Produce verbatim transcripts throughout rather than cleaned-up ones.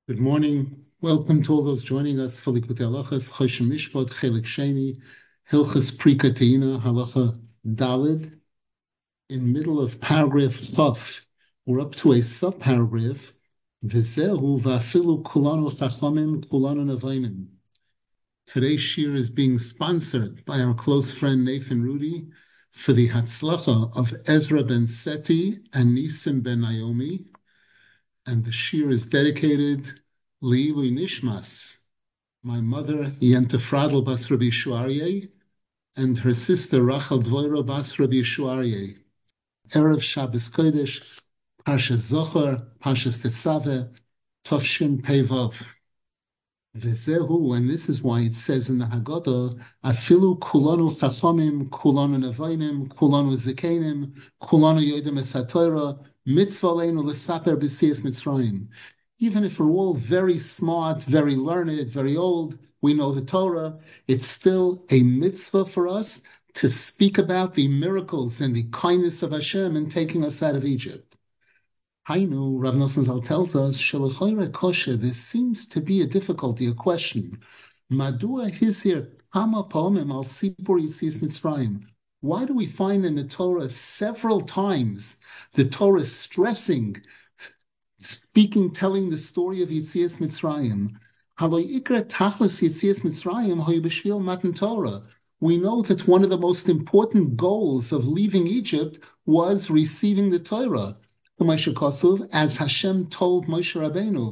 Good morning. Welcome to all those joining us for Likutei Halachas, Choshen Mishpat, Chelik Sheni, Hilchas Prikatina, Halacha Dalid. In middle of paragraph Chaf, we're up to a subparagraph, V'zehu v'afilu kulanu chachamim kulanu nevainim. Today's shir is being sponsored by our close friend Nathan Rudy for the Hatzlacha of Ezra ben Seti and Nisim ben Naomi, and the shir is dedicated Leilui Nishmas, my mother Yenta Fradl Bas Rabbi Shuarye, and her sister Rachel Dvoiro Bas Rabbi Shuarye. Erev Shabbos Kodesh, Parshas Zohar, Parshas Tetzaveh, Tovshin Pevav. V'zehu, and this is why it says in the Haggadah, Afilu kulanu chachamim, kulanu nevainim, kulanu zikenim, kulanu yodim es haTorah, mitzvah leinu l'saper b'siyas Mitzrayim. Even if we're all very smart, very learned, very old, we know the Torah, it's still a mitzvah for us to speak about the miracles and the kindness of Hashem in taking us out of Egypt. Hainu, Rav Nosson Zal tells us, Shelechoyre kosher, there seems to be a difficulty, a question. Madua hizir hama poemim al sipur Yitzias Mitzrayim. Why do we find in the Torah several times the Torah stressing, speaking, telling the story of Yitzias Mitzrayim? Haloi ikra tachlis Yitzias Mitzrayim hoy b'shvil matan Torah. We know that one of the most important goals of leaving Egypt was receiving the Torah. As Hashem told Moshe Rabbeinu,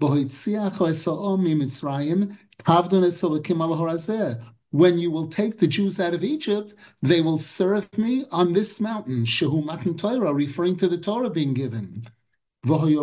when you will take the Jews out of Egypt, they will serve me on this mountain, Shehu Matan Torah, referring to the Torah being given. So it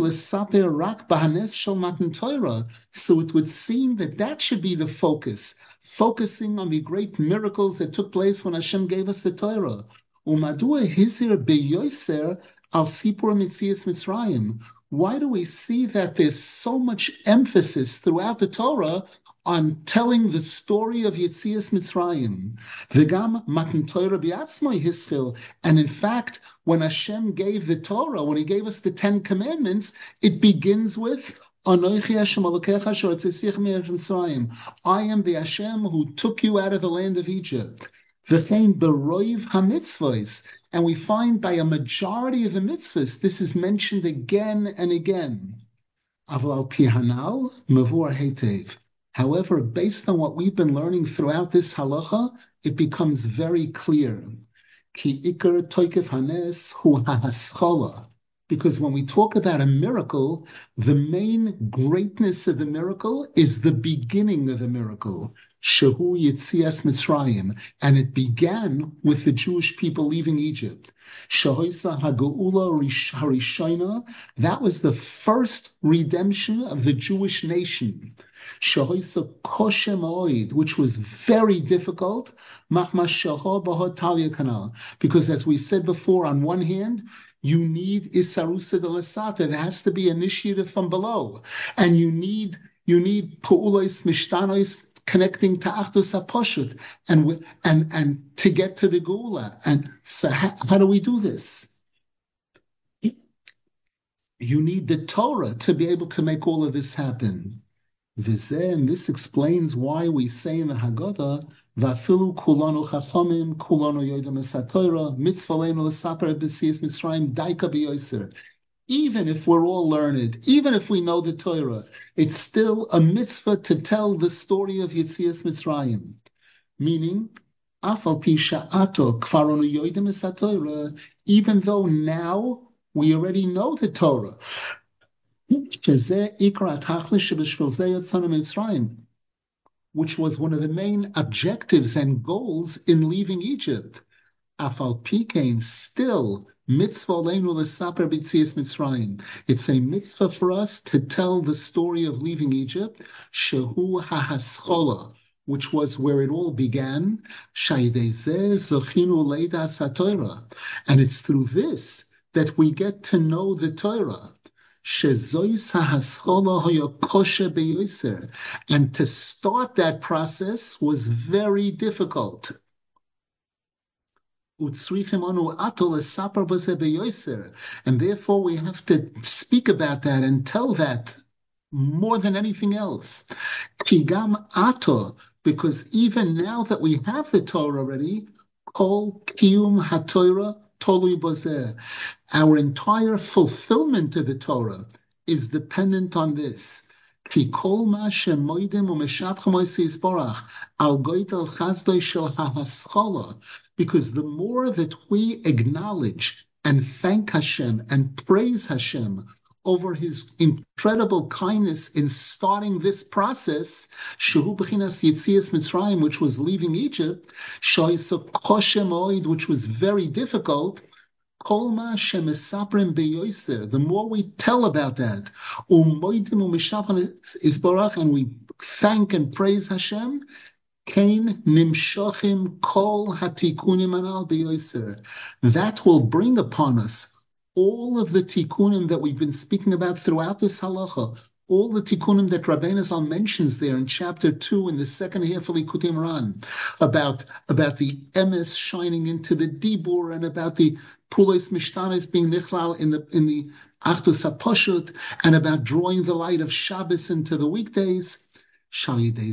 would seem that that should be the focus, focusing on the great miracles that took place when Hashem gave us the Torah. Umadua hizir beyoser al sipur mitzias Mitzrayim. Why do we see that there's so much emphasis throughout the Torah on telling the story of Yitzias Mitzrayim? V'gam matan Torah bi'atzmai hischil. And in fact, when Hashem gave the Torah, when He gave us the Ten Commandments, it begins with Anochi Hashem Elokecha asher hotzeitzich me'eretz Mitzrayim. I am the Hashem who took you out of the land of Egypt. V'chein beroiv hamitzvos, and we find by a majority of the mitzvahs this is mentioned again and again. Aval al pi hanal mavur heitev. However, based on what we've been learning throughout this halacha, it becomes very clear. Ki ikar toikef hanes hu hahaschola. Because when we talk about a miracle, the main greatness of the miracle is the beginning of the miracle. Shehu Yitzias Mitzrayim, and it began with the Jewish people leaving Egypt. Shehoisa Haga'ula Harishayna, that was the first redemption of the Jewish nation. Shehoisa Koshe Ma'oid, which was very difficult, Machmas Sheho Bahot Talia Kanal, because as we said before, on one hand, you need Isarusa de Lasata, there has to be initiative from below, and you need you need Pu'ulois Mishtanois, connecting to Achdus HaPoshut and and and to get to the Geula. And so how, how do we do this? You need the Torah to be able to make all of this happen. V'zeh, and this explains why we say in the Haggadah, V'afilu kulanu chachamim, kulanu yodem es haTorah, mitzvah leinu l'saper b'siyas Mitzrayim, daika b'yoser. Even if we're all learned, even if we know the Torah, it's still a mitzvah to tell the story of Yitzias Mitzrayim. Meaning, afal pi sha'ato kfaronu yoidem es haTorah, even though now we already know the Torah. Which was one of the main objectives and goals in leaving Egypt. Afal pikein, still mitzvah leinu l'saper b'tzias Mitzrayim. It's a mitzvah for us to tell the story of leaving Egypt, shehu hahaschola, which was where it all began. Shaydezeh zochinu leidas haTorah, and it's through this that we get to know the Torah. Shezois hahaschola hoya kosher beyoser, and to start that process was very difficult. And therefore we have to speak about that and tell that more than anything else. Kigam ato, because even now that we have the Torah already, kol kiyum haTorah tolui bozeh. Our entire fulfillment of the Torah is dependent on this. Ki kol ma shemoidim u'meshabchem oisei yisborach al goydel chazdoi shel ha'haschala. Because the more that we acknowledge and thank Hashem and praise Hashem over his incredible kindness in starting this process, Shehu B'chinas Yetzias Mitzrayim, which was leaving Egypt, Shoysa Koshem Oid, which was very difficult, Kolma Shemesaprim Beyoser, the more we tell about that, Umoidim Umishapan Isbarach, and we thank and praise Hashem, Kain Nimshachim Kol Hatikunim Anal Beyoser. That will bring upon us all of the tikkunim that we've been speaking about throughout this halacha, all the tikkunim that Rabbeinu Zal mentions there in chapter two in the second half of Likutei Moharan, about, about the emes shining into the dibur and about the pulos mishtanes being nichlal in the in the achdus haposhut, and about drawing the light of Shabbos into the weekdays. And when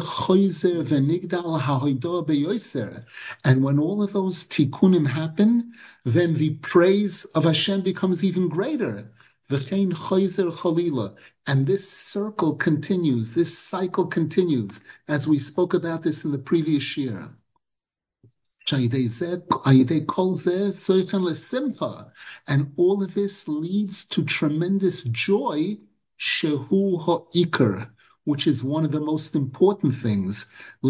all of those tikkunim happen, then the praise of Hashem becomes even greater. And this circle continues, this cycle continues, as we spoke about this in the previous year. And all of this leads to tremendous joy, shehu ha'ikar, which is one of the most important things.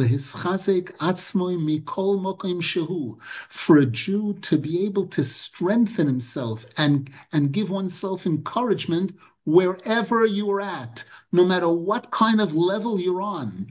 For a Jew to be able to strengthen himself and, and give oneself encouragement wherever you are at, no matter what kind of level you're on.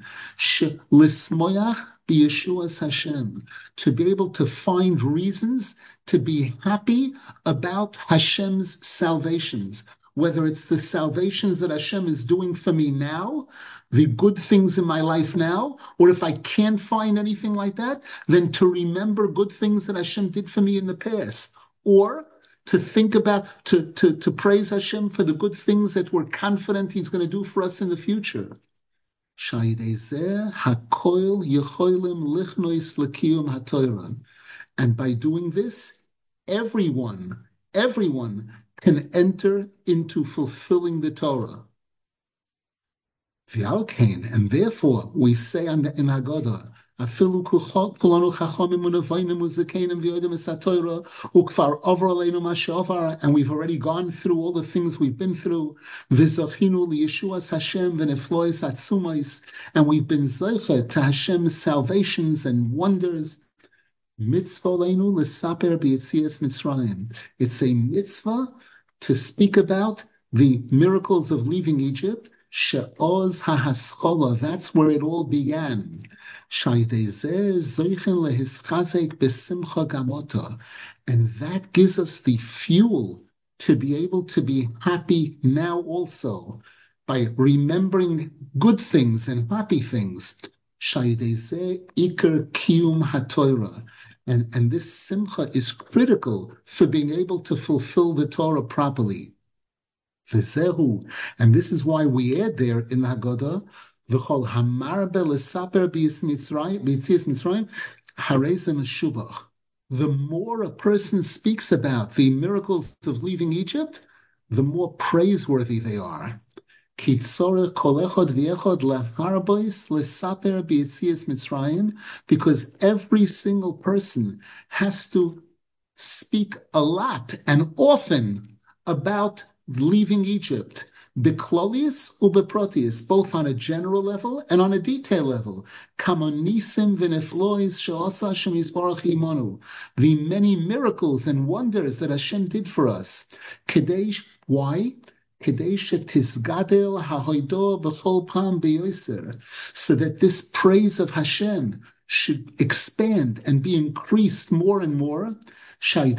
Hashem, to be able to find reasons to be happy about Hashem's salvations. Whether it's the salvations that Hashem is doing for me now, the good things in my life now, or if I can't find anything like that, then to remember good things that Hashem did for me in the past, or to think about, to, to, to praise Hashem for the good things that we're confident He's going to do for us in the future. And by doing this, everyone, everyone can enter into fulfilling the Torah. And therefore, we say in the Haggadah, and we've already gone through all the things we've been through, and we've been zeicha to Hashem's salvations and wonders. It's a mitzvah to speak about the miracles of leaving Egypt. She'oz ha'haschala, that's where it all began. And that gives us the fuel to be able to be happy now also, by remembering good things and happy things. Ikar kiyum haTorah. And, and this simcha is critical for being able to fulfill the Torah properly. V'zehu, and this is why we add there in the Haggadah, v'chol hamarbe l'saper b'yis Mitzrayim, harezem shubach. The more a person speaks about the miracles of leaving Egypt, the more praiseworthy they are. Because every single person has to speak a lot and often about leaving Egypt, beklolius ubeprotius, both on a general level and on a detail level. Kamonisim v'neflois she'asa Hashem yisbarach imanu, the many miracles and wonders that Hashem did for us. Kadesh, why? So that this praise of Hashem should expand and be increased more and more. And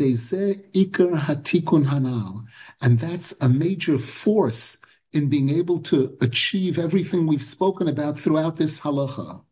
that's a major force in being able to achieve everything we've spoken about throughout this halacha.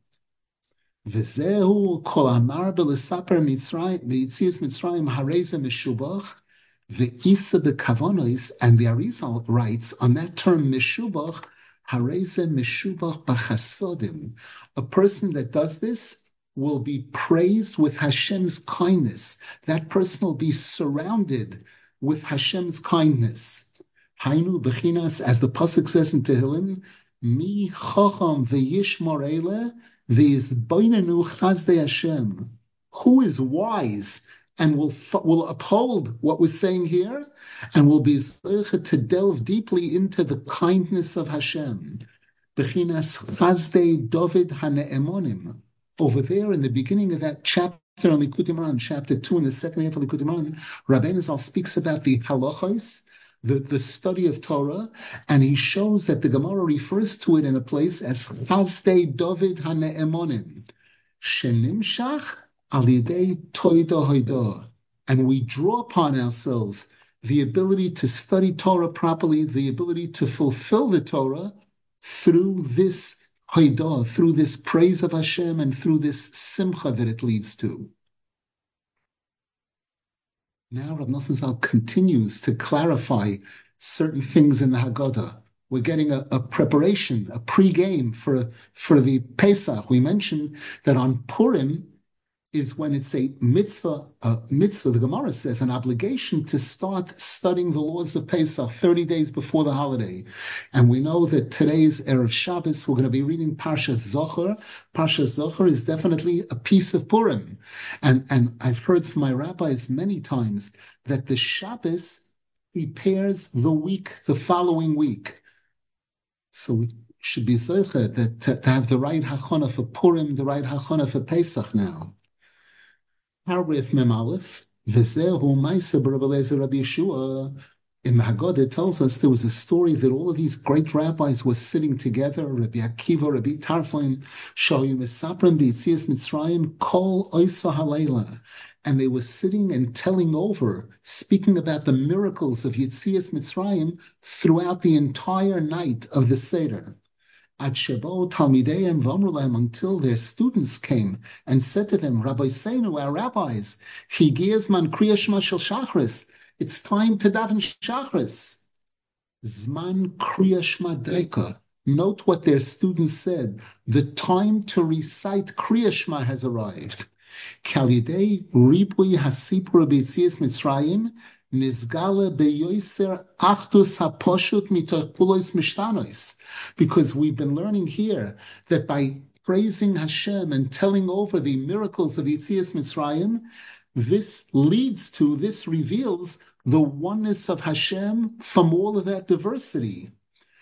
The Isa the Kavonos, and the Arizal writes on that term Meshubach, Hareze meshubach b'chasodim. A person that does this will be praised with Hashem's kindness. That person will be surrounded with Hashem's kindness. Hainu bechinas, as the pasuk says in Tehillim, mi chacham v'yishmar eile v'yizboinenu chazdei Hashem. Who is wise and will will uphold what we're saying here, and will be zeicha to delve deeply into the kindness of Hashem. Bechinas chazdei David hane'emonim. Over there, in the beginning of that chapter on Likutei Moharan, chapter two, in the second half of Likutei Moharan, Rabbeinu Zal speaks about the halachos, the, the study of Torah, and he shows that the Gemara refers to it in a place as chazdei David hane'emonim, shenimshach al yidei toida hoida, and we draw upon ourselves the ability to study Torah properly, the ability to fulfill the Torah through this hoida, through this praise of Hashem, and through this simcha that it leads to. Now Rav Nosson Zal continues to clarify certain things in the Haggadah. We're getting a, a preparation, a pre-game for, for the Pesach. We mentioned that on Purim is when it's a mitzvah, a mitzvah, the Gemara says, an obligation to start studying the laws of Pesach thirty days before the holiday. And we know that today's Erev Shabbos, we're going to be reading Parshas Zohar. Parshas Zohar is definitely a piece of Purim. And, and I've heard from my rabbis many times that the Shabbos prepares the week, the following week. So we should be zeicha that to, to have the right hachana for Purim, the right hachana for Pesach now. Paragraph Mem Aleph, V'zehu Ma'aseh Rabbi Eliezer Rabbi Yeshua. In the Haggadah, it tells us there was a story that all of these great rabbis were sitting together, Rabbi Akiva, Rabbi Tarfon, Shayu Mesaprim, B'Yitzias Mitzrayim, Kol Oisa Halayla. And they were sitting and telling over, speaking about the miracles of Yitzias Mitzrayim throughout the entire night of the Seder. Ad Shebo Talmideim Vamrulam, until their students came and said to them, Rabbi Seinu, our rabbis, Higiazman Kriya Shema Shel Shachris, it's time to daven Shachris. Zman Kriya Shema Deika. Note what their students said. The time to recite Kriya Shema has arrived. Kalidei Ribui Hasipur B'Yitzias Mitzrayim Nizgala beyoser achdus haposhut mitokulos mishtanois, because we've been learning here that by praising Hashem and telling over the miracles of Yitzias Mitzrayim, this leads to, this reveals the oneness of Hashem from all of that diversity.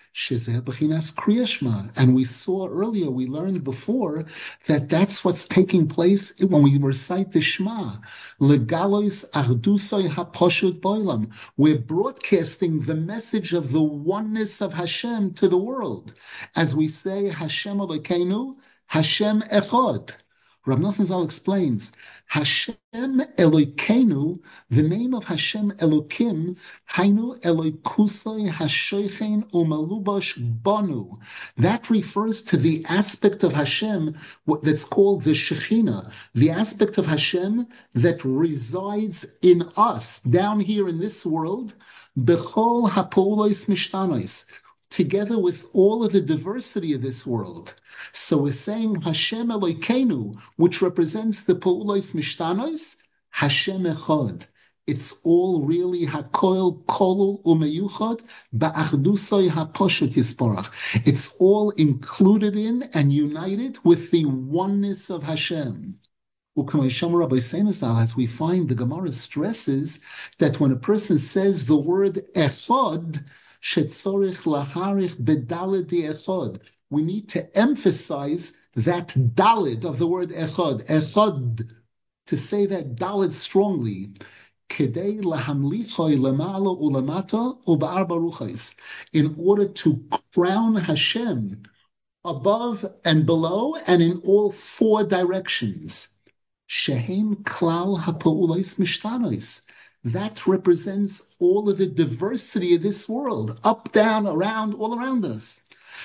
And we saw earlier, we learned before, that that's what's taking place when we recite the Shema. Legalois Ardusoi HaPoshut Boilam. We're broadcasting the message of the oneness of Hashem to the world. As we say, Hashem Elokeinu, Hashem Echad. Rav Nosson Zal explains, Hashem Elokeinu, the name of Hashem Elokim, Hainu Elokusai Hashoichen Umalubash Banu. That refers to the aspect of Hashem that's called the Shekhinah, the aspect of Hashem that resides in us, down here in this world, Bechol HaPoulos Mishtanois, together with all of the diversity of this world. So we're saying Hashem Elokeinu, which represents the Pa'ulos Mishtanos, Hashem Echad. It's all really Hakoil Kolul Umeyuchad Ba'achdusoi HaPoshut Yisparach. It's all included in and united with the oneness of Hashem. As we find, the Gemara stresses that when a person says the word Echad, shetzorich laharich bedalid echad. We need to emphasize that dalid of the word echad, echad, to say that dalid strongly. Kedei lahamlichoi lemalo ulamata uba'arba ruchais, in order to crown Hashem above and below and in all four directions. Shehem klal hapa'ulais mishtanois. That represents all of the diversity of this world, up, down, around, all around us.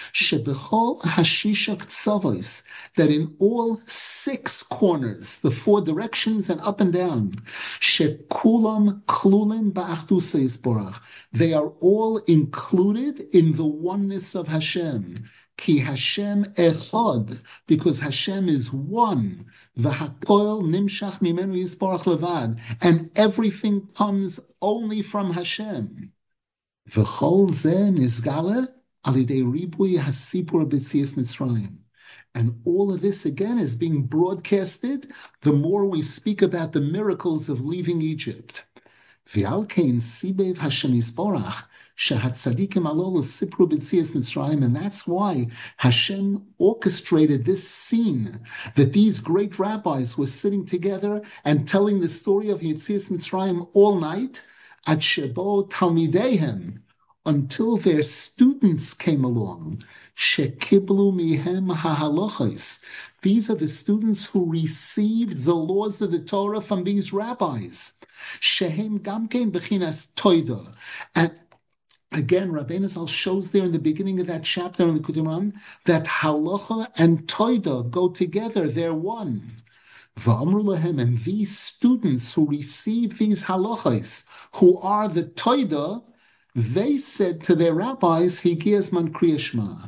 Shebechol hashisha tzavos, that in all six corners, the four directions and up and down, shekulam klulim ba'achdus yisborach, they are all included in the oneness of Hashem. Ki Hashem echad, because Hashem is one. V'hakol nimshach mimenu yisborach levad, and everything comes only from Hashem. V'chol zeh nizgale alidei ribui hasipur b'tzias Mitzrayim. And all of this again is being broadcasted the more we speak about the miracles of leaving Egypt. V'al kein sibev Hashem yisborach, Shahatzadikim alolu sipru b'tzias Mitzrayim, and that's why Hashem orchestrated this scene that these great rabbis were sitting together and telling the story of Yetzias Mitzrayim all night at shebo talmideihem, until their students came along. Shekiblu mihem hahalochos. These are the students who received the laws of the Torah from these rabbis. Shehem gamkein bechinas toida. And again, Rabbeinu Zal shows there in the beginning of that chapter in the Kudiman that halacha and toida go together; they're one. V'amru lahem, and these students who receive these halachas, who are the toida, they said to their rabbis, "Higias man kriyashma."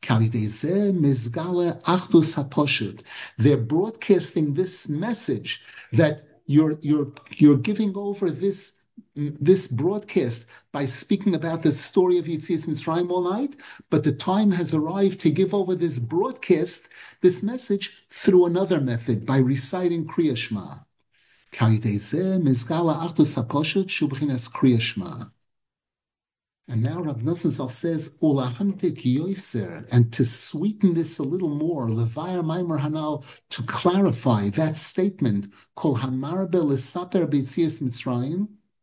They're broadcasting this message that you're you're you're giving over this. this broadcast by speaking about the story of Yetzias Mitzrayim all night, but the time has arrived to give over this broadcast, this message, through another method, by reciting Kriya Shema. And now Rav Nosson Zal says, "Ulahamtik yoiser," and to sweeten this a little more, levayar maimer hanal, to clarify that statement, kol hamarbe lesaper b'Yetzias Mitzrayim,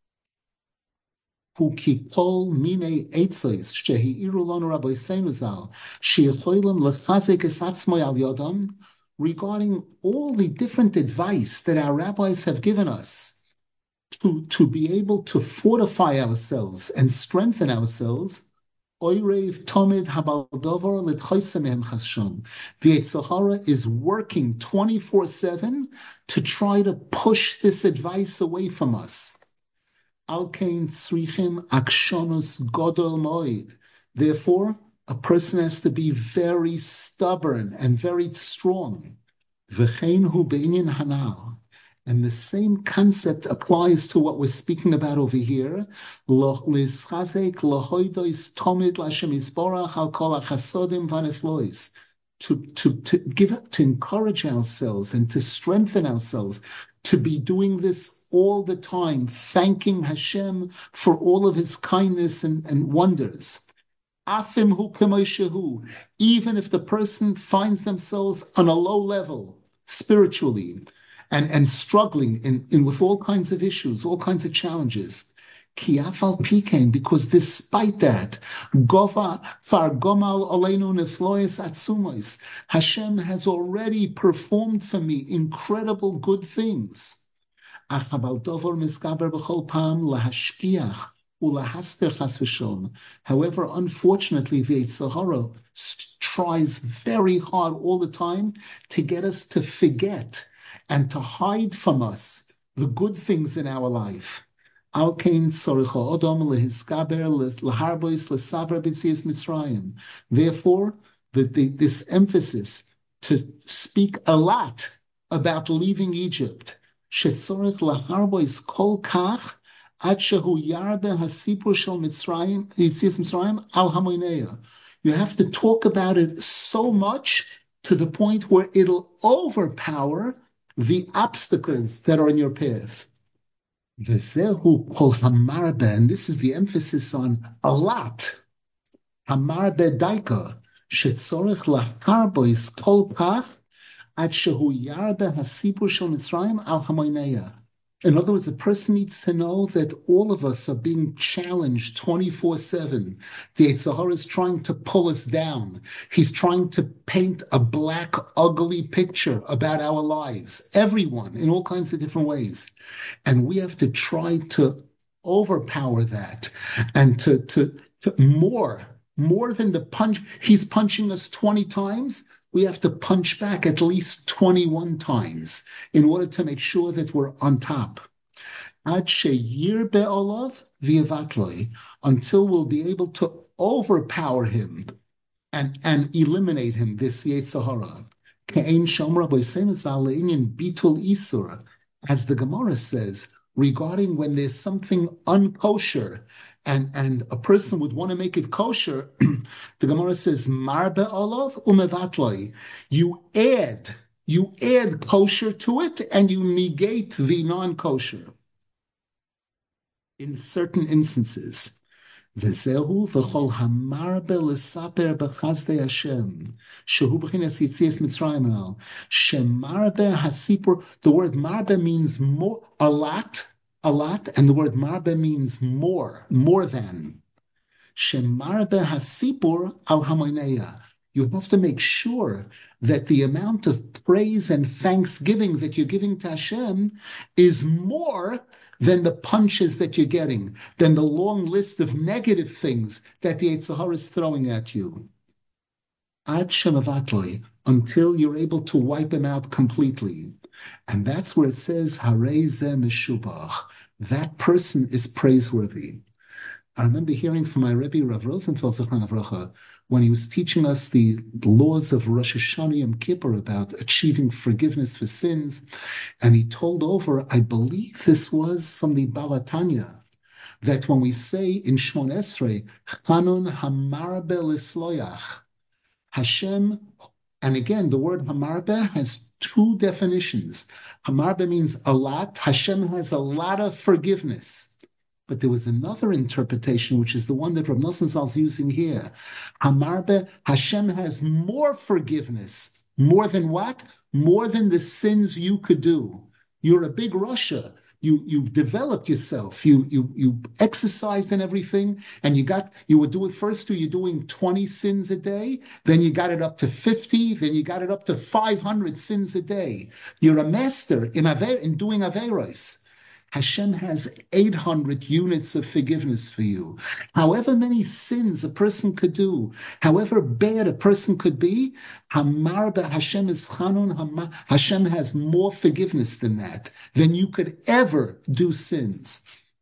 who kikol mine eitzos shehi'iru lanu rabbeinu zal sheyicholim lechazek es atzmoi al yodam, regarding all the different advice that our rabbis have given us to, to be able to fortify ourselves and strengthen ourselves. Oirev tomid habaldover litchoyse mehem chashon. The Yetzer Hara is working twenty-four seven to try to push this advice away from us. Alkein tzrichim akshonos godol moed. Therefore, a person has to be very stubborn and very strong. V'chein hu be'inyan hanal. And the same concept applies to what we're speaking about over here. L'schazek l'hoidois tomid l'Hashem yisborach al kol hachasodim v'neflois. To, to, to give, to encourage ourselves and to strengthen ourselves, to be doing this all the time, thanking Hashem for all of his kindness and, and wonders. Afim hu k'moshehu, even if the person finds themselves on a low level spiritually and, and struggling in, in with all kinds of issues, all kinds of challenges. Kiafal pikein, because despite that, Gova far gomal oleinu neflois atzumos, Hashem has already performed for me incredible good things. However, unfortunately, the Yetzer Hara tries very hard all the time to get us to forget and to hide from us the good things in our life. Therefore, the, the, this emphasis to speak a lot about leaving Egypt. You have to talk about it so much to the point where it'll overpower the obstacles that are in your path. And this is the emphasis on a lot. Hamarbe daika shetzorech lahar bois kol kach ad shehu yarbe hasipur shel Mitzrayim al hamoineya. In other words, a person needs to know that all of us are being challenged twenty-four seven. The Yetzer Hara is trying to pull us down. He's trying to paint a black, ugly picture about our lives. Everyone, in all kinds of different ways. And we have to try to overpower that and to, to, to more more than the punch. He's punching us twenty times. We have to punch back at least twenty-one times in order to make sure that we're on top. Ad sheyir be'olav v'yevatloi, until we'll be able to overpower him and, and eliminate him, this Yetzer Hara. Ke'ein shomra b'osemes al le'inyan bitul isur, as the Gemara says, regarding when there's something unkosher and, and a person would want to make it kosher, the Gemara says, marbe olav umevatloi. You add, you add kosher to it and you negate the non-kosher in certain instances. V'zehu v'chol hamarbe l'saper b'chazdei Hashem shehu b'chinas yitzias Mitzrayim al shemarbe hasipur. The word marbe means more, a lot, a lot, and the word marbe means more, more than. Shemarbe hasipur al hamoineya. You have to make sure that the amount of praise and thanksgiving that you're giving to Hashem is more than the punches that you're getting, than the long list of negative things that the Yetzer Hara is throwing at you. Ad shemavatloi, until you're able to wipe them out completely. And that's where it says, Harei ze meshubach. That person is praiseworthy. I remember hearing from my Rebbe, Rav Rosenfeld, Zechron Avracha, when he was teaching us the laws of Rosh Hashanah Yom Kippur about achieving forgiveness for sins. And he told over, I believe this was from the Baal HaTanya, that when we say in Shmon Esrei, Chanun Hamarbe Lisloyach, Hashem, and again, the word Hamarbe has two definitions. Hamarbe means a lot. Hashem has a lot of forgiveness. But there was another interpretation, which is the one that Rav Nosson Zal is using here. Hamarbe, Hashem has more forgiveness. More than what? More than the sins you could do. You're a big Russia. You you developed yourself. You you you exercised and everything, and you got you would do it first. You're doing twenty sins a day. Then you got it up to fifty. Then you got it up to five hundred sins a day. You're a master in aver, in doing averos. Hashem has eight hundred units of forgiveness for you. However many sins a person could do, however bad a person could be, Hamarba Hashem is Chanun, Hashem has more forgiveness than that, than you could ever do sins.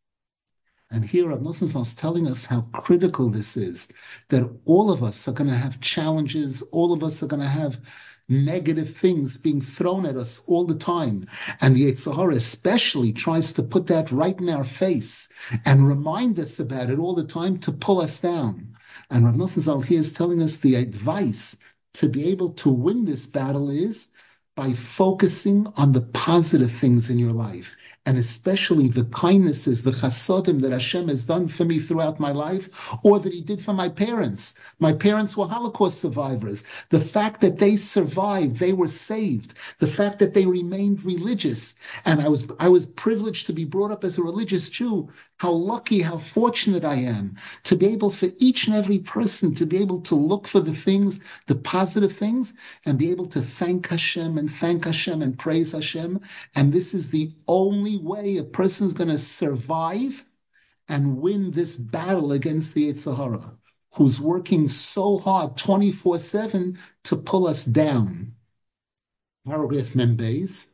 And here Rav Nosson is telling us how critical this is, that all of us are going to have challenges, all of us are going to have negative things being thrown at us all the time. And the Yetzer Hara especially tries to put that right in our face and remind us about it all the time to pull us down. And Rav Nosson Zal here is telling us the advice to be able to win this battle is by focusing on the positive things in your life, and especially the kindnesses, the chasodim that Hashem has done for me throughout my life, or that He did for my parents. My parents were Holocaust survivors. The fact that they survived, they were saved. The fact that they remained religious, and I was I was privileged to be brought up as a religious Jew. How lucky, how fortunate I am to be able for each and every person to be able to look for the things, the positive things, and be able to thank Hashem and thank Hashem and praise Hashem. And this is the only way a person is going to survive and win this battle against the Yetzer Hara, who's working so hard twenty-four seven to pull us down. Paragraph Membeis,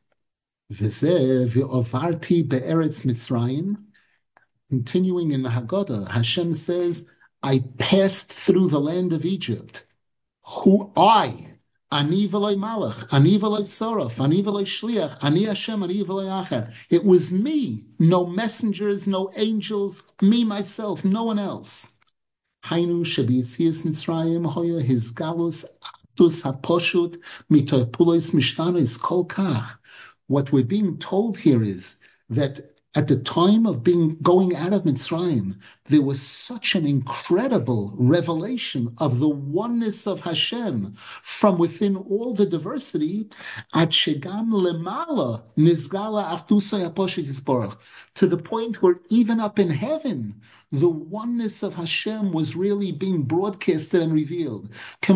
V'zeh v'ovarti be'eretz Mitzrayim. Continuing in the Haggadah, Hashem says, I passed through the land of Egypt. Who I, Ani v'loi malach, Ani v'loi soraf, Ani v'loi shliach, Ani Hashem, Ani v'loi acher. It was me, no messengers, no angels, me, myself, no one else. Hainu shebiyitzias Mitzrayim hoya his galus actus haposhut mitoy pulois mishtanois kol kach. What we're being told here is that at the time of being going out of Mitzrayim, there was such an incredible revelation of the oneness of Hashem from within all the diversity. Ad shegam lemala nizgala achdusa yaposhit yisborach, to the point where even up in heaven, the oneness of Hashem was really being broadcasted and revealed. As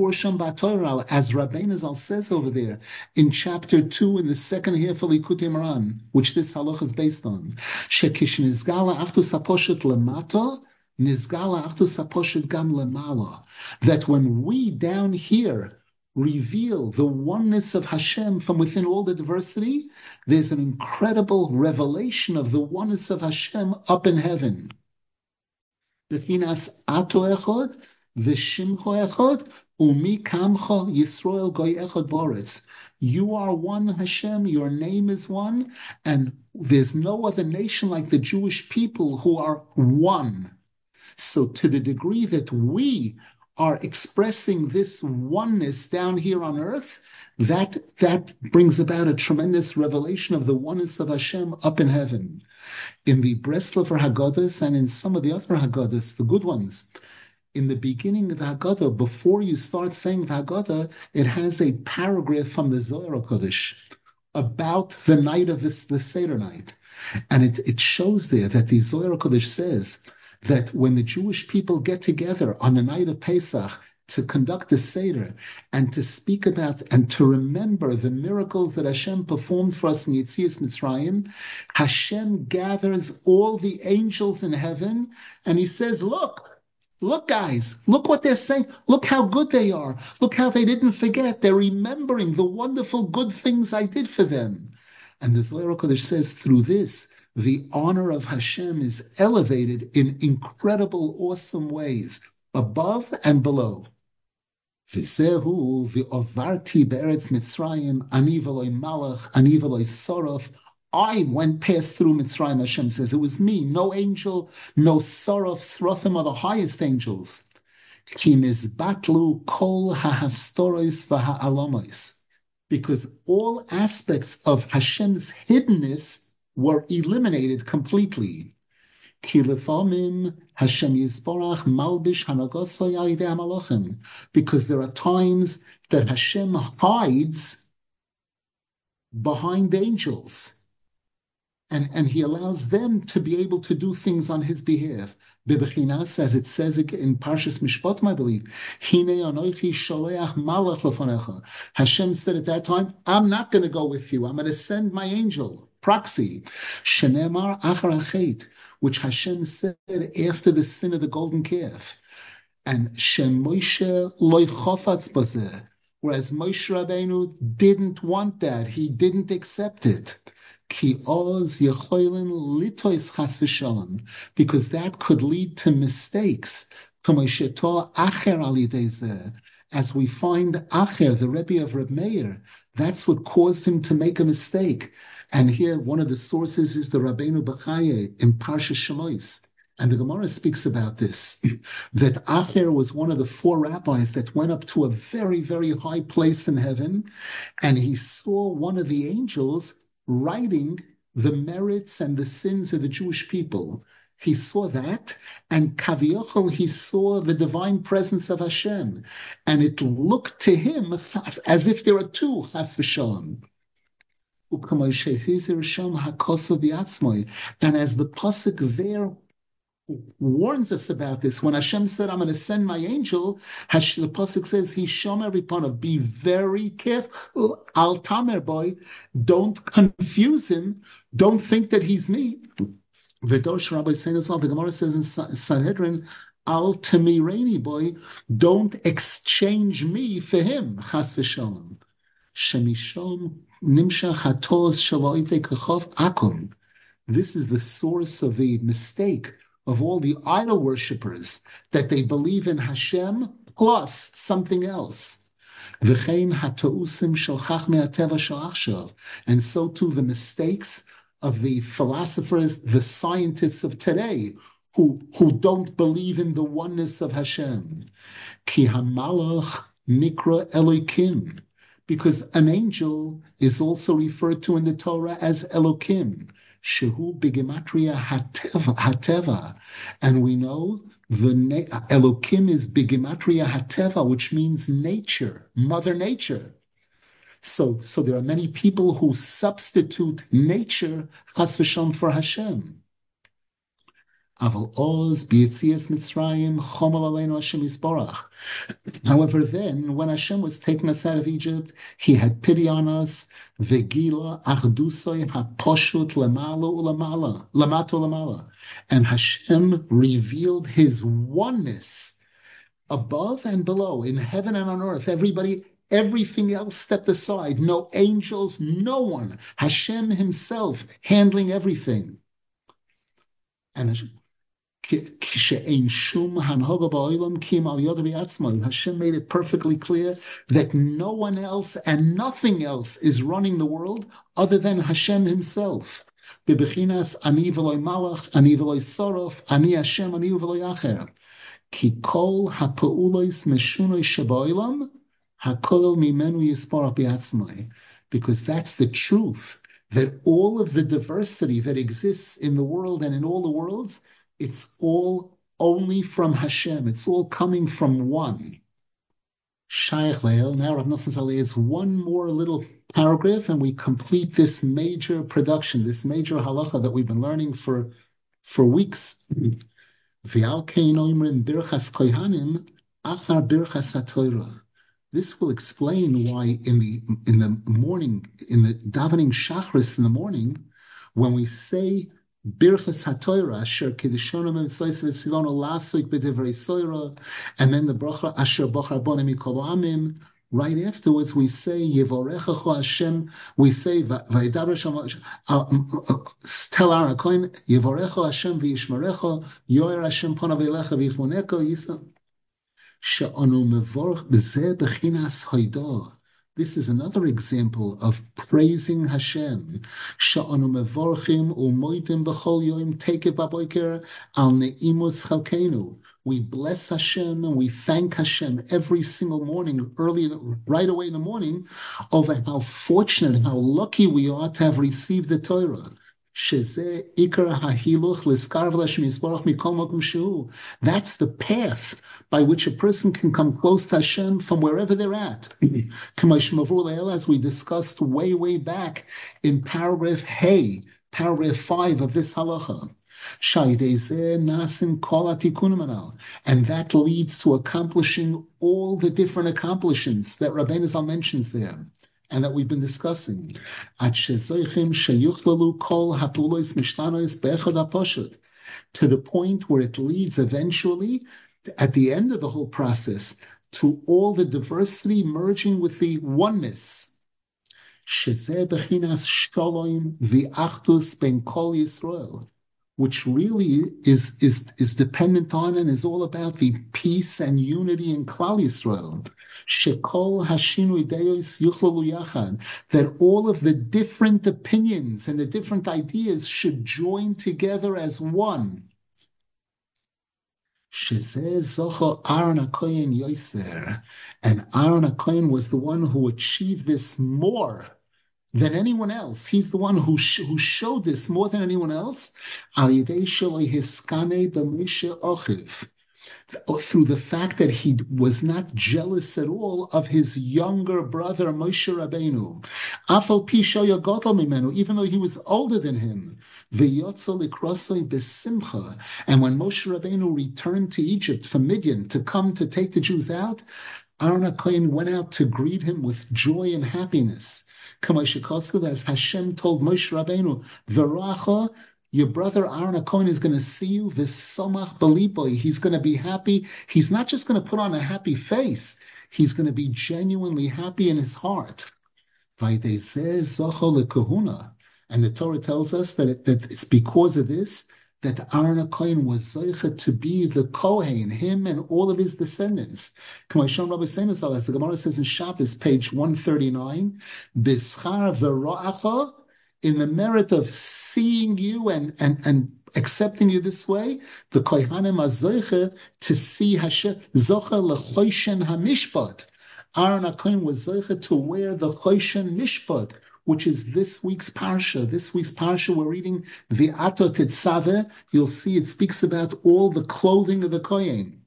Rabbeinu Zal says over there in chapter two in the second half of Likutei Moharan, which this halacha is based on. Nizgala Achdus HaPoshet Gam Lemala, that when we down here reveal the oneness of Hashem from within all the diversity, there's an incredible revelation of the oneness of Hashem up in heaven. Befinas ato echad, v'shimcho echad, umi kamcha Yisrael goy echad boretz. You are one, Hashem, your name is one, and there's no other nation like the Jewish people who are one. So to the degree that we are expressing this oneness down here on earth, that, that brings about a tremendous revelation of the oneness of Hashem up in heaven. In the Breslover Haggadahs and in some of the other Haggadahs, the good ones, in the beginning of the Haggadah, before you start saying the Haggadah, it has a paragraph from the Zohar HaKodesh about the night of this, the Seder night. And it, it shows there that the Zohar HaKodesh says that when the Jewish people get together on the night of Pesach to conduct the Seder and to speak about and to remember the miracles that Hashem performed for us in Yetzias Mitzrayim, Hashem gathers all the angels in heaven and he says, look, look guys, look what they're saying. Look how good they are. Look how they didn't forget. They're remembering the wonderful good things I did for them. And the Zohar HaKodesh says through this, the honor of Hashem is elevated in incredible, awesome ways, above and below. V'zehu v'ovarti be'eretz Mitzrayim, ani v'loi malach, ani v'loi sorof. I went past through Mitzrayim, Hashem says. It was me, no angel, no sorof. Srofim are the highest angels. Ki nizbatlu kol ha'hastoros v'ha'alomois. Because all aspects of Hashem's hiddenness were eliminated completely. Ki lefamim Hashem Yisborach malbish hanagoso yalidei hamalachim. Because there are times that Hashem hides behind angels. And, and he allows them to be able to do things on his behalf. Bebechinas, as it says in Parshas Mishpatim, I believe, Hine anochi sholeach malach lefanecha. Hashem said at that time, I'm not going to go with you. I'm going to send my angel, proxy. Shenemar achar hachet, which Hashem said after the sin of the golden calf. And Shem Moshe loy chofatz bazeh. Whereas Moshe Rabbeinu didn't want that. He didn't accept it. Ki oz yechoilin litois chas v'shalom, because that could lead to mistakes. K'mosheto acher alidei zeh, as we find Acher, the Rebbe of Reb Meir, that's what caused him to make a mistake. And here, one of the sources is the Rabbeinu Bechaye in Parsha Shemos. And the Gemara speaks about this, that Acher was one of the four rabbis that went up to a very, very high place in heaven, and he saw one of the angels writing the merits and the sins of the Jewish people. He saw that, and Kaviochel, he saw the divine presence of Hashem, and it looked to him as if there are two, Chas v'Shalom. And as the pasuk there warns us about this, when Hashem said, I'm going to send my angel, the pasuk says, he shomer riponav, be very careful, al tamer boy, don't confuse him, don't think that he's me. V'dosh Rabbi Seinasal, the Gemara says in Sanhedrin, al tamireni boy, don't exchange me for him, chas v'shalom. Shemishom nimsha chatos shaloite kachov akum. This is the source of the mistake of all the idol worshippers, that they believe in Hashem plus something else. V'chein hatausim shel chachmei hateva shel achshav, and so too the mistakes of the philosophers, the scientists of today, who, who don't believe in the oneness of Hashem. Ki hamalach nikra Elokim, because an angel is also referred to in the Torah as Elokim. Shehu bigematria hateva, hateva, and we know the na- Elokim is bigematria hateva, which means nature, Mother Nature. So, so there are many people who substitute nature chas v'shalom for Hashem. Aval oz b'yitzias Mitzrayim chomal aleinu Hashem yisborach. However, then, when Hashem was taking us out of Egypt, He had pity on us. Vegila achdusay haposhut lemala ulamala, lamato lamala. And Hashem revealed His oneness above and below, in heaven and on earth. Everybody, everything else stepped aside. No angels, no one. Hashem Himself handling everything. And Hashem made it perfectly clear that no one else and nothing else is running the world other than Hashem Himself. Bebechinas ani v'loy malach, ani v'loy sorof, ani Hashem, ani v'loy acher. Ki kol ha'pa'ulos meshunoi sheba'olam, ha'kol mimenu yisparach b'atzmai. Because that's the truth, that all of the diversity that exists in the world and in all the worlds, it's all only from Hashem. It's all coming from one. Shaykh Leil. Now Rav Nosson Zaleh is one more little paragraph, and we complete this major production, this major halacha that we've been learning for for weeks. This will explain why in the in the morning, in the davening shachris in the morning, when we say Birchas HaTorah, Asher Kedishonu Mitzvayis V'Tzivonu Lasuk B'Divrei Soira, and then the bracha Asher Bochar Bonim Mikol Amim. Right afterwards, we say Yevorechacho Hashem. We say Vayidaber Shama. Tell Aaron HaKohen Yevorecho Hashem v'Yishmerecho Yoyer Hashem Ponav Elecha v'Yichvoneko Yisa She'anu Mevorach B'Zeh B'Chinas Hoidah. This is another example of praising Hashem. Sha'anu mevorchim u'moidim b'chol yom tekef b'boker al ne'imus chalkeinu. We bless Hashem and we thank Hashem every single morning, early, right away in the morning, over how fortunate and how lucky we are to have received the Torah. That's the path by which a person can come close to Hashem from wherever they're at. As we discussed way, way back in paragraph Hey, paragraph five of this halacha. And that leads to accomplishing all the different accomplishments that Rabbeinu Zal mentions there, and that we've been discussing. To the point where it leads eventually, at the end of the whole process, to all the diversity merging with the oneness. Which really is, is, is dependent on and is all about the peace and unity in Klal Yisrael. Shekol hashinui deos yuchlalu yachad, that all of the different opinions and the different ideas should join together as one. Shezeh zocho Aaron HaKohen yoser, and Aaron HaKohen was the one who achieved this more than anyone else. He's the one who sh- who showed this more than anyone else. Al yidei sheloi hiskane b'Moshe Ochiv, through the fact that he was not jealous at all of his younger brother Moshe Rabbeinu. Afal pi shoya gadol mimenu, even though he was older than him. V'yotza likrosei b'simcha, and when Moshe Rabbeinu returned to Egypt from Midian to come to take the Jews out, Aaron HaKohen went out to greet him with joy and happiness. As Hashem told Moshe Rabbeinu, V'racha, your brother Aaron HaKohen is going to see you, v'samach b'liboy, he's going to be happy. He's not just going to put on a happy face, he's going to be genuinely happy in his heart. V'ydezeh zocho lekahuna. And the Torah tells us that, it, that it's because of this that Aaron HaKohen was zeicha to be the Kohen, him and all of his descendants. As the Gemara says in Shabbos, page one thirty-nine, B'schar v'ra'acha, in the merit of seeing you and, and, and accepting you this way, the Kohanim are zeicha to see Hashem, zocha l'choishen hamishpat. Aaron HaKohen was zeicha to wear the choishen mishpat, which is this week's parsha. This week's parsha, we're reading the Ato Tetzaveh. You'll see it speaks about all the clothing of the Kohen.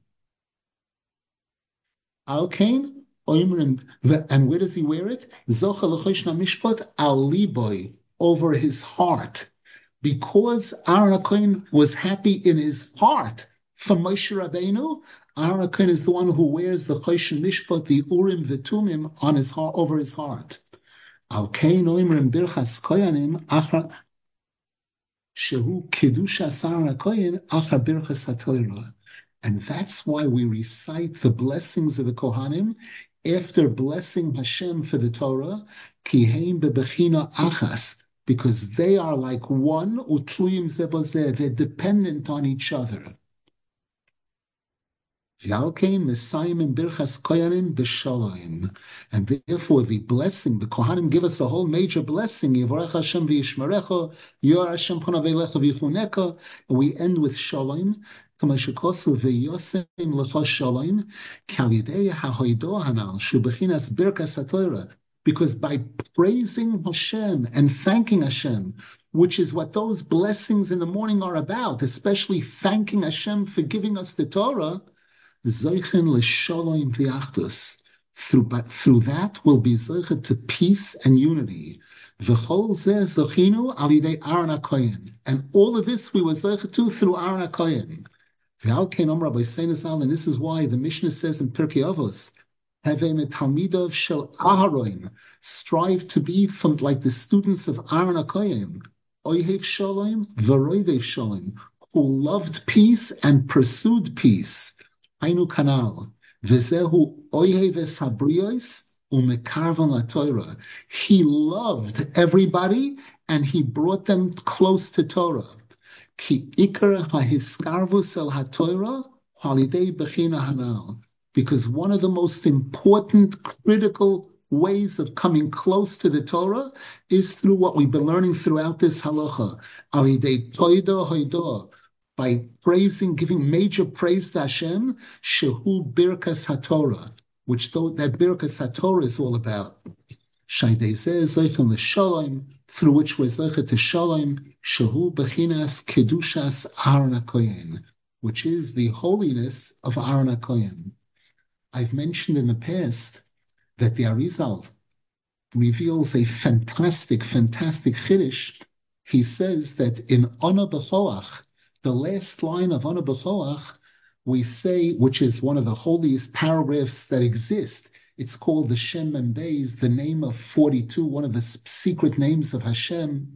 Al Kain, and where does he wear it? Zocha l'choshna mishpat al liboy, over his heart. Because Aaron HaKohen was happy in his heart for Moshe Rabbeinu, Aaron HaKohen is the one who wears the Choshen Mishpat, the Urim V'Tumim, on his heart, over his heart. Al Kein Oimrim Birchas Koyanim Achar Shehu Kedushas Aaron HaKohen Achar Birchas HaTorah. And that's why we recite the blessings of the Kohanim after blessing Hashem for the Torah, Kiheim Bebechina Achas, because they are like one, Utluyim Zebozeh, they're dependent on each other. And therefore, the blessing, the Kohanim give us a whole major blessing. And we end with Shalom. Because by praising Hashem and thanking Hashem, which is what those blessings in the morning are about, especially thanking Hashem for giving us the Torah, Zeichen l'shalom v'achdus. Through, through that will be zeichet to peace and unity. V'chol zeh zochinu al yidei Aaron HaKohen. And all of this we were zeichet to through Aaron HaKohen. V'al kein omra b'seinu zal, and this is why the Mishnah says in Pirkei Avos, Havei metalmidov shel Aharon, strive to be from like the students of Aaron HaKohen, oihev shalom v'roidev shalom, who loved peace and pursued peace. Ainu kanal, v'zehu oiheves habriyos umekarvan laTorah. He loved everybody and he brought them close to Torah. Ki ikar hahiskarvus el haTorah halidei bechina hanal. Because one of the most important, critical ways of coming close to the Torah is through what we've been learning throughout this halacha. Alidei toida hoidah. By praising, giving major praise to Hashem, Shehu Birkas HaTorah, which th- that Birkas HaTorah is all about. Shaydei zeh zeichen l'shalom, through which we're zeichet to shalom, Shehu Bechinas Kedushas Aaron HaKohen, which is the holiness of Aaron HaKohen. I've mentioned in the past that the Arizal reveals a fantastic, fantastic chiddush. He says that in Ona B'choach, the last line of Ana B'choach, we say, which is one of the holiest paragraphs that exist. It's called the Shem Mem Beis, the name of forty-two, one of the secret names of Hashem.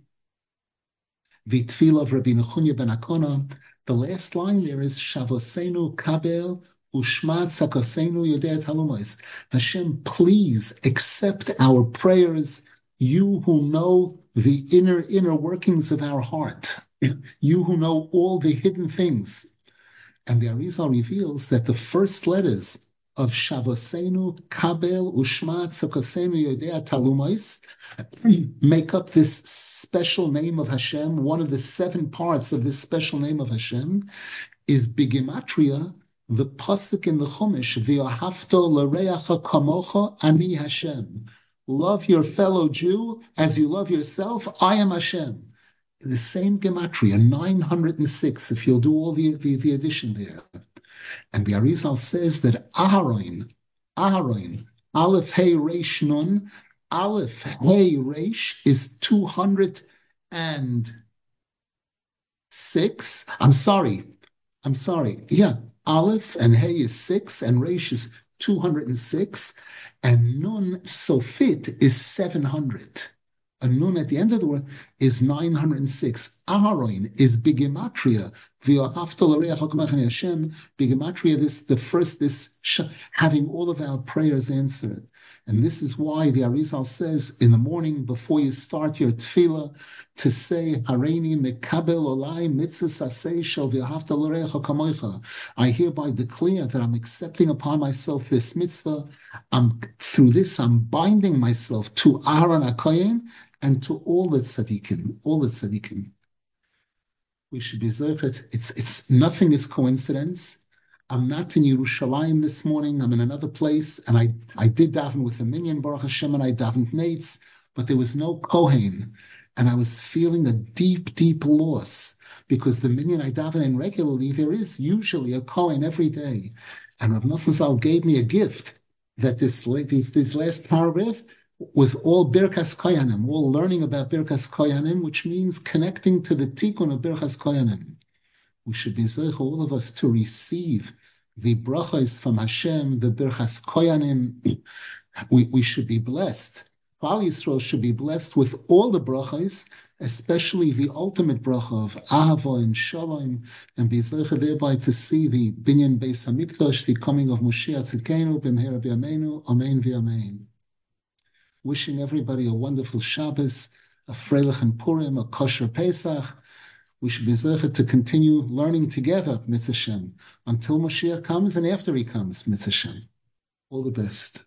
The Tefillah of Rabbi Nechunya ben Akona. The last line there is Shavosenu Kabel Ushmat Sakosenu Yodei Talumos. Hashem, please accept our prayers. You who know the inner inner workings of our heart. You who know all the hidden things. And the Arizal reveals that the first letters of Shavosenu, Kabel, Ushmat, Sakosenu, Yodea, Talumais make up this special name of Hashem. One of the seven parts of this special name of Hashem is Bigimatria, the pasuk in the Chumash, V'yohavto l'reacha kamocha ani Hashem. Love your fellow Jew as you love yourself. I am Hashem. The same gematria, nine hundred six, if you'll do all the, the, the addition there. And the Arizal says that Aharon, Aharon, Aleph Hey Reish Nun, Aleph Hey Reish is two hundred six. I'm sorry. I'm sorry. Yeah, Aleph and Hey is six, and Reish is two hundred six, and Nun Sofit is seven hundred. A nun at the end of the word is nine hundred six. Aharon is Bigimatria. Hashem, Bigimatria, this the first, this having all of our prayers answered. And this is why the Arizal says in the morning before you start your tefillah to say Hareini mekabel olai mitzvahs asay shel v'ahavta l'reacha kamocha. I hereby declare that I'm accepting upon myself this mitzvah. I'm through this I'm binding myself to Aaron HaKohen and to all the tzaddikim, all the tzaddikim. We should be zeichet. It's it's nothing is coincidence. I'm not in Yerushalayim this morning. I'm in another place, and I, I did daven with the minyan, Baruch Hashem, and I davened nates, but there was no Kohen, and I was feeling a deep, deep loss, because the minyan I daven in regularly, there is usually a Kohen every day, and Rav Nosson Zal gave me a gift, that this, this, this last paragraph, was all Birkas Koyanim, all learning about Birkas Koyanim, which means connecting to the tikkun of Birkas Koyanim. We should be zeich, all of us, to receive the brachos from Hashem, the Birkas Koyanim. We, we should be blessed. Klal Yisrael should be blessed with all the brachos, especially the ultimate bracha of Ahava and Shalom, and be zeich thereby to see the Binyan Beis Hamikdash, the coming of Moshiach Tzidkenu, B'mehera b'yameinu, Amen v'Amen. Wishing everybody a wonderful Shabbos, a Freilich and Purim, a kosher Pesach. We should be zeichet to continue learning together, Mitzvah Shem, until Mashiach comes and after he comes, Mitzvah Shem. All the best.